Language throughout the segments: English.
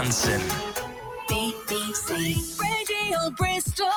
Manson. BBC Radio Bristol.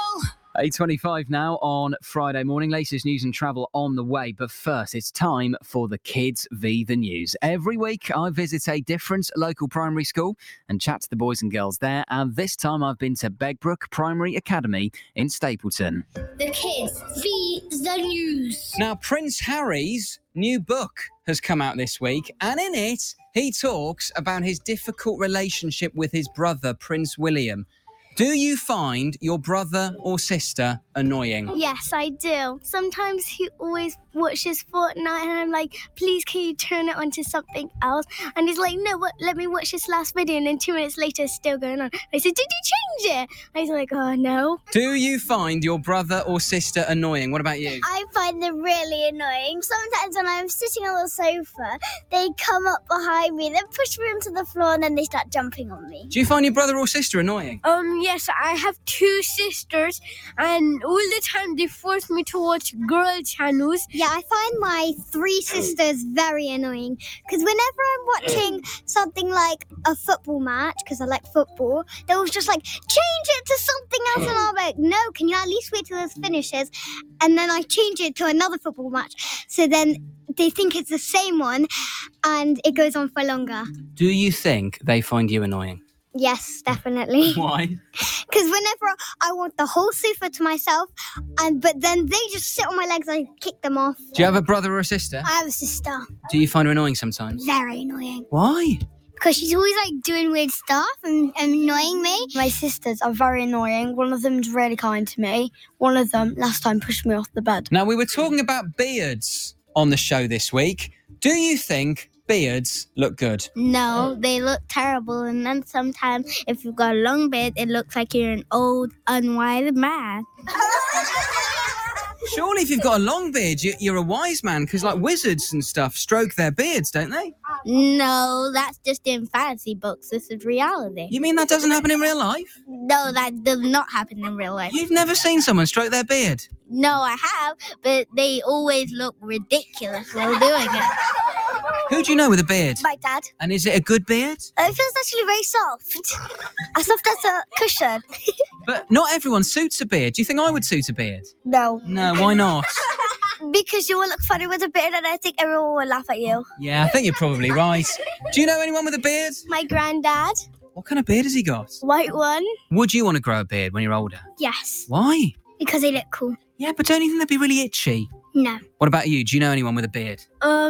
8:25 now on Friday morning. Latest news and travel on the way. But first, it's time for the Kids v the News. Every week, I visit a different local primary school and chat to the boys and girls there. And this time, I've been to Begbrook Primary Academy in Stapleton. The Kids v the News. Now, Prince Harry's new book has come out this week, and in it, he talks about his difficult relationship with his brother, Prince William. Do you find your brother or sister annoying? Yes, I do. Sometimes he always watches Fortnite and I'm like, please can you turn it onto something else? And he's like, no, let me watch this last video. And then 2 minutes later, it's still going on. I said, did you change it? And he's like, oh, no. Do you find your brother or sister annoying? What about you? I find them really annoying. Sometimes when I'm sitting on the sofa, they come up behind me, then push me onto the floor and then they start jumping on me. Do you find your brother or sister annoying? Yes, I have 2 sisters, and all the time they force me to watch girl channels. Yeah, I find my 3 sisters very annoying, because whenever I'm watching something like a football match, because I like football, they'll just like, change it to something else, and I'm like, no, can you at least wait till this finishes? And then I change it to another football match, so then they think it's the same one, and it goes on for longer. Do you think they find you annoying? Yes, definitely. Why? Because whenever I want the whole sofa to myself, but then they just sit on my legs and I kick them off. Do you have a brother or a sister? I have a sister. Do you find her annoying sometimes? Very annoying. Why? Because she's always like doing weird stuff and annoying me. My sisters are very annoying. One of them's really kind to me. One of them last time pushed me off the bed. Now, we were talking about beards on the show this week. Do you think beards look good? No, they look terrible. And then sometimes if you've got a long beard, it looks like you're an old, unwise man. Surely if you've got a long beard, you're a wise man, because like wizards and stuff stroke their beards, don't they? No, that's just in fantasy books. This is reality. You mean that doesn't happen in real life? No, that does not happen in real life. You've never seen someone stroke their beard? No, I have, but they always look ridiculous while doing it. Who do you know with a beard? My dad. And is it a good beard? It feels actually very soft. As soft as a cushion. But not everyone suits a beard. Do you think I would suit a beard? No. No, why not? Because you will look funny with a beard and I think everyone will laugh at you. Yeah, I think you're probably right. Do you know anyone with a beard? My granddad. What kind of beard has he got? White one. Would you want to grow a beard when you're older? Yes. Why? Because they look cool. Yeah, but don't you think they'd be really itchy? No. What about you? Do you know anyone with a beard?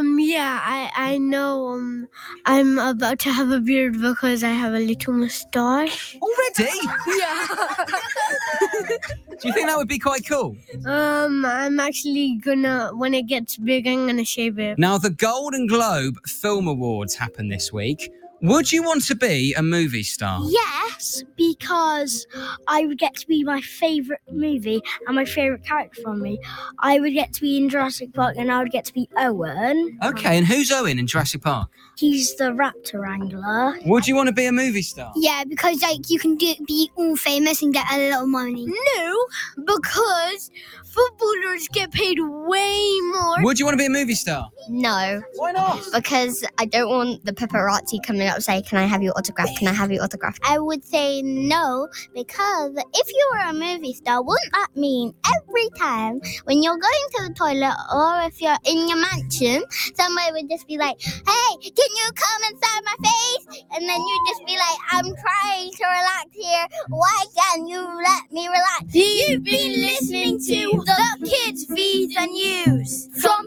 Yeah, I know I'm about to have a beard because I have a little moustache. Already? Yeah. Do you think that would be quite cool? I'm actually gonna, when it gets big, I'm gonna shave it. Now, the Golden Globe Film Awards happen this week. Would you want to be a movie star? Yes, because I would get to be my favourite movie and my favourite character from me. I would get to be in Jurassic Park and I would get to be Owen. Okay, and who's Owen in Jurassic Park? He's the raptor wrangler. Would you want to be a movie star? Yeah, because like you can be all famous and get a little money. No, because footballers get paid way more. Would you want to be a movie star? No. Why not? Because I don't want the paparazzi coming up and saying, can I have your autograph? Can I have your autograph? I would say no, because if you were a movie star, wouldn't that mean every time when you're going to the toilet or if you're in your mansion, somebody would just be like, hey, can you come inside my face? And then you'd just be like, I'm trying to relax here. Why can't you let me relax? You've been listening to The Kids v the News from